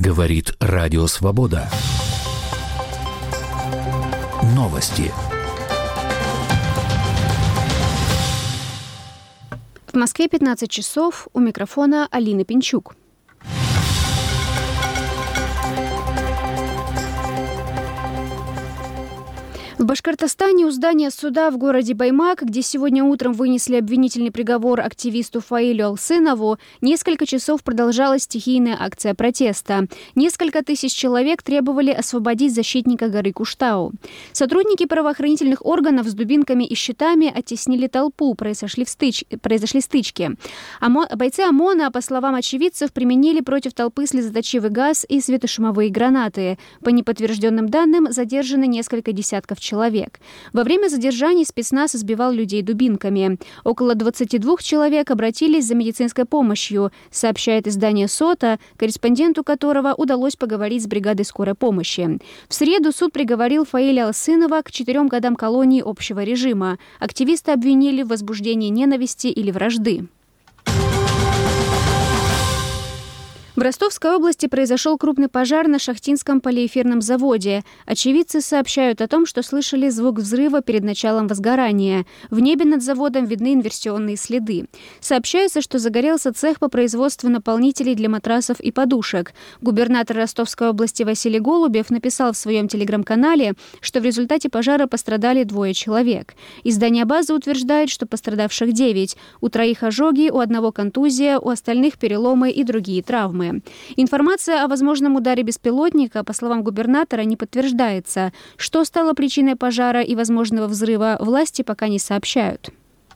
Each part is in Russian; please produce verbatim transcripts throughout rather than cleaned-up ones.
Говорит Радио Свобода. Новости. В Москве пятнадцать часов. У микрофона Алина Пинчук. В Башкортостане у здания суда в городе Баймак, где сегодня утром вынесли обвинительный приговор активисту Фаилю Алсынову, несколько часов продолжалась стихийная акция протеста. Несколько тысяч человек требовали освободить защитника горы Куштау. Сотрудники правоохранительных органов с дубинками и щитами оттеснили толпу, произошли, встыч... произошли стычки. Омо... Бойцы ОМОНа, по словам очевидцев, применили против толпы слезоточивый газ и светошумовые гранаты. По неподтвержденным данным, задержаны несколько десятков человек. человек. Во время задержаний спецназ избивал людей дубинками. Около двадцати двух человек обратились за медицинской помощью, сообщает издание «Сота», корреспонденту которого удалось поговорить с бригадой скорой помощи. В среду суд приговорил Фаиля Алсынова к четырем годам колонии общего режима. Активиста обвинили в возбуждении ненависти или вражды. В Ростовской области произошел крупный пожар на Шахтинском полиэфирном заводе. Очевидцы сообщают о том, что слышали звук взрыва перед началом возгорания. В небе над заводом видны инверсионные следы. Сообщается, что загорелся цех по производству наполнителей для матрасов и подушек. Губернатор Ростовской области Василий Голубев написал в своем телеграм-канале, что в результате пожара пострадали двое человек. Издание «База» утверждает, что пострадавших девять. У троих ожоги, у одного контузия, у остальных переломы и другие травмы. Информация о возможном ударе беспилотника, по словам губернатора, не подтверждается. Что стало причиной пожара и возможного взрыва, власти пока не сообщают.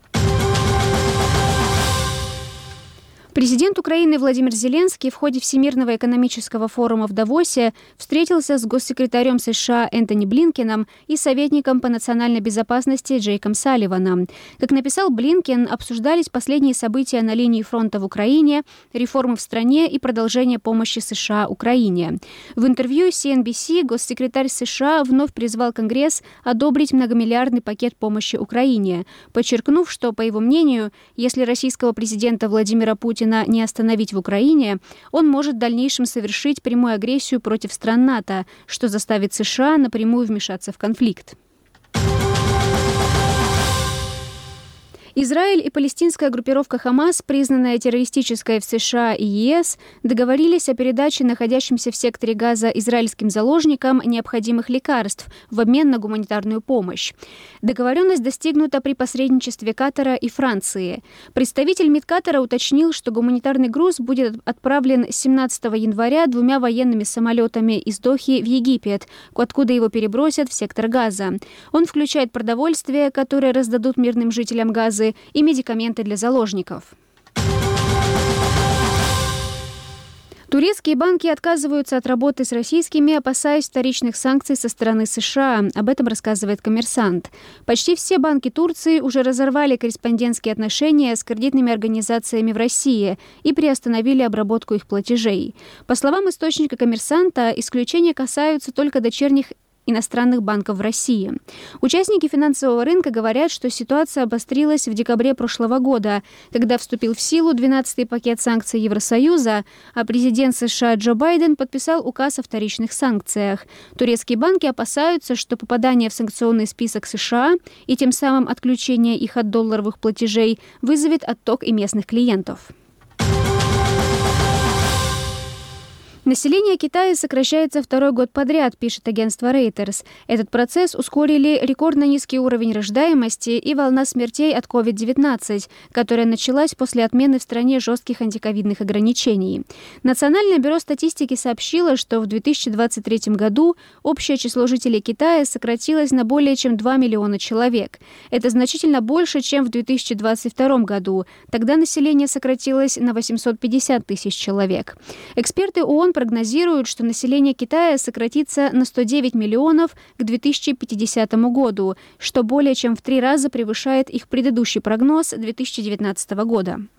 Президент Украины Владимир Зеленский в ходе Всемирного экономического форума в Давосе встретился с госсекретарем США Энтони Блинкеном и советником по национальной безопасности Джейком Салливаном. Как написал Блинкен, обсуждались последние события на линии фронта в Украине, реформы в стране и продолжение помощи США Украине. В интервью си эн би си госсекретарь США вновь призвал Конгресс одобрить многомиллиардный пакет помощи Украине, подчеркнув, что, по его мнению, если российского президента Владимира Путина не остановить в Украине, он может в дальнейшем совершить прямую агрессию против стран НАТО, что заставит США напрямую вмешаться в конфликт. Израиль и палестинская группировка «Хамас», признанная террористической в США и ЕС, договорились о передаче находящимся в секторе Газа израильским заложникам необходимых лекарств в обмен на гуманитарную помощь. Договоренность достигнута при посредничестве Катара и Франции. Представитель МИД Катара уточнил, что гуманитарный груз будет отправлен семнадцатого января двумя военными самолетами из Дохи в Египет, откуда его перебросят в сектор Газа. Он включает продовольствие, которое раздадут мирным жителям Газы, и медикаменты для заложников. Турецкие банки отказываются от работы с российскими, опасаясь вторичных санкций со стороны США. Об этом рассказывает «Коммерсант». Почти все банки Турции уже разорвали корреспондентские отношения с кредитными организациями в России и приостановили обработку их платежей. По словам источника «Коммерсанта», исключения касаются только дочерних иностранных банков в России. Участники финансового рынка говорят, что ситуация обострилась в декабре прошлого года, когда вступил в силу двенадцатый пакет санкций Евросоюза, а президент США Джо Байден подписал указ о вторичных санкциях. Турецкие банки опасаются, что попадание в санкционный список США и тем самым отключение их от долларовых платежей вызовет отток и местных клиентов. Население Китая сокращается второй год подряд, пишет агентство Reuters. Этот процесс ускорили рекордно низкий уровень рождаемости и волна смертей от ковид девятнадцать, которая началась после отмены в стране жестких антиковидных ограничений. Национальное бюро статистики сообщило, что в две тысячи двадцать третьем году общее число жителей Китая сократилось на более чем два миллиона человек. Это значительно больше, чем в две тысячи двадцать втором году. Тогда население сократилось на восемьсот пятьдесят тысяч человек. Эксперты ООН прогнозируют, что население Китая сократится на сто девять миллионов к две тысячи пятидесятому году, что более чем в три раза превышает их предыдущий прогноз две тысячи девятнадцатого года.